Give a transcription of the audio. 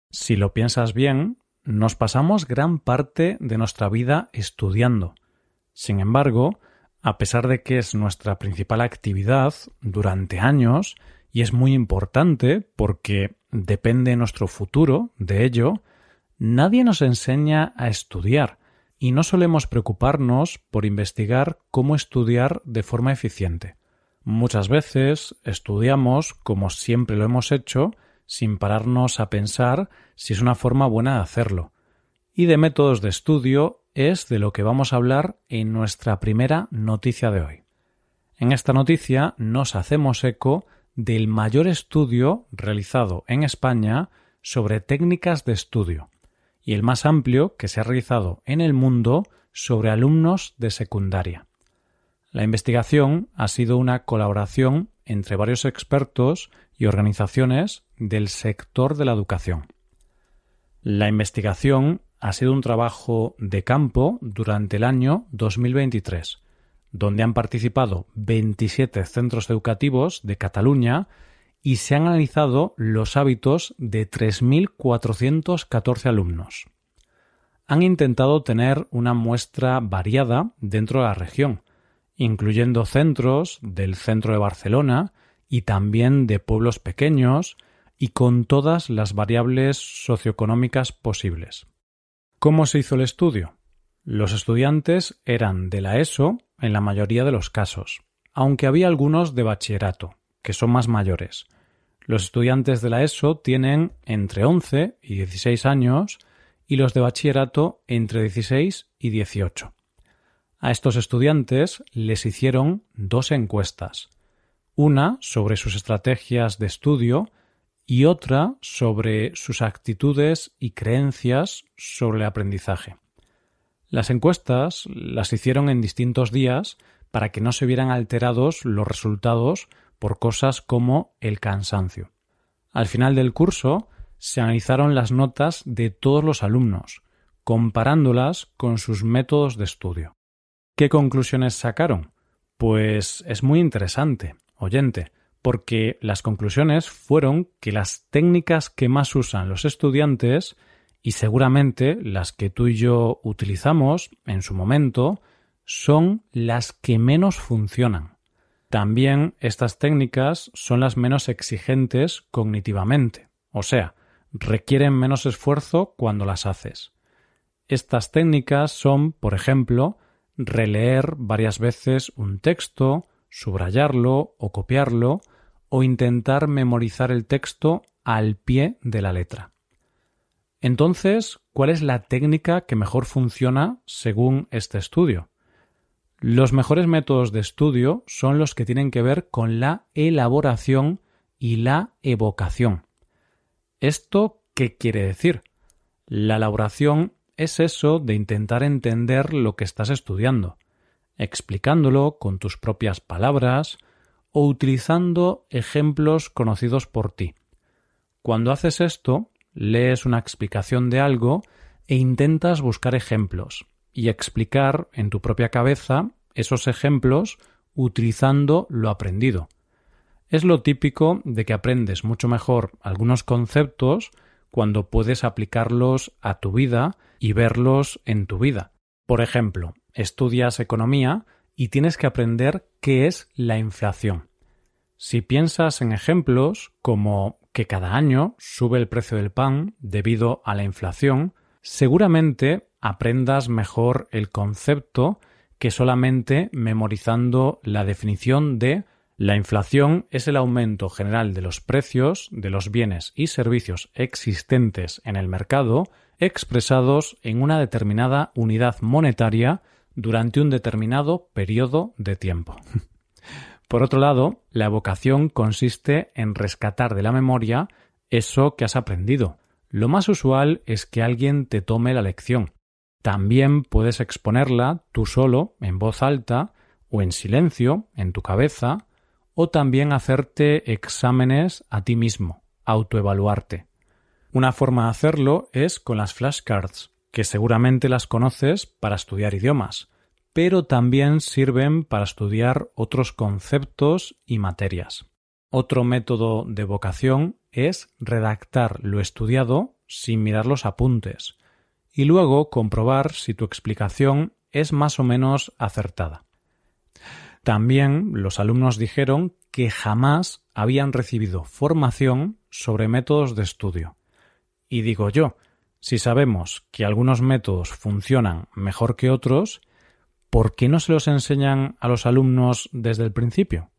Si lo piensas bien, nos pasamos gran parte de nuestra vida estudiando. Sin embargo, a pesar de que es nuestra principal actividad durante años, y es muy importante porque depende nuestro futuro de ello, nadie nos enseña a estudiar y no solemos preocuparnos por investigar cómo estudiar de forma eficiente. Muchas veces estudiamos como siempre lo hemos hecho, sin pararnos a pensar si es una forma buena de hacerlo. Y de métodos de estudio es de lo que vamos a hablar en nuestra primera noticia de hoy. En esta noticia nos hacemos eco del mayor estudio realizado en España sobre técnicas de estudio y el más amplio que se ha realizado en el mundo sobre alumnos de secundaria. La investigación ha sido una colaboración entre varios expertos y organizaciones del sector de la educación. La investigación ha sido un trabajo de campo durante el año 2023, donde han participado 27 centros educativos de Cataluña y se han analizado los hábitos de 3.414 alumnos. Han intentado tener una muestra variada dentro de la región, incluyendo centros del centro de Barcelona y también de pueblos pequeños y con todas las variables socioeconómicas posibles. ¿Cómo se hizo el estudio? Los estudiantes eran de la ESO en la mayoría de los casos, aunque había algunos de bachillerato, que son más mayores. Los estudiantes de la ESO tienen entre 11 y 16 años y los de bachillerato entre 16 y 18. A estos estudiantes les hicieron 2 encuestas, una sobre sus estrategias de estudio y otra sobre sus actitudes y creencias sobre el aprendizaje. Las encuestas las hicieron en distintos días para que no se vieran alterados los resultados por cosas como el cansancio. Al final del curso se analizaron las notas de todos los alumnos, comparándolas con sus métodos de estudio. ¿Qué conclusiones sacaron? Pues es muy interesante, oyente, porque las conclusiones fueron que las técnicas que más usan los estudiantes y seguramente las que tú y yo utilizamos en su momento son las que menos funcionan. También estas técnicas son las menos exigentes cognitivamente, o sea, requieren menos esfuerzo cuando las haces. Estas técnicas son, por ejemplo, releer varias veces un texto, subrayarlo o copiarlo o intentar memorizar el texto al pie de la letra. Entonces, ¿cuál es la técnica que mejor funciona según este estudio? Los mejores métodos de estudio son los que tienen que ver con la elaboración y la evocación. ¿Esto qué quiere decir? La elaboración es eso de intentar entender lo que estás estudiando, explicándolo con tus propias palabras o utilizando ejemplos conocidos por ti. Cuando haces esto, lees una explicación de algo e intentas buscar ejemplos y explicar en tu propia cabeza esos ejemplos utilizando lo aprendido. Es lo típico de que aprendes mucho mejor algunos conceptos cuando puedes aplicarlos a tu vida y verlos en tu vida. Por ejemplo, estudias economía y tienes que aprender qué es la inflación. Si piensas en ejemplos como que cada año sube el precio del pan debido a la inflación, seguramente aprendas mejor el concepto que solamente memorizando la definición de la inflación es el aumento general de los precios de los bienes y servicios existentes en el mercado expresados en una determinada unidad monetaria durante un determinado periodo de tiempo. Por otro lado, la evocación consiste en rescatar de la memoria eso que has aprendido. Lo más usual es que alguien te tome la lección. También puedes exponerla tú solo, en voz alta, o en silencio, en tu cabeza, o también hacerte exámenes a ti mismo, autoevaluarte. Una forma de hacerlo es con las flashcards, que seguramente las conoces para estudiar idiomas, pero también sirven para estudiar otros conceptos y materias. Otro método de evocación es redactar lo estudiado sin mirar los apuntes y luego comprobar si tu explicación es más o menos acertada. También los alumnos dijeron que jamás habían recibido formación sobre métodos de estudio. Y digo yo, si sabemos que algunos métodos funcionan mejor que otros, ¿por qué no se los enseñan a los alumnos desde el principio?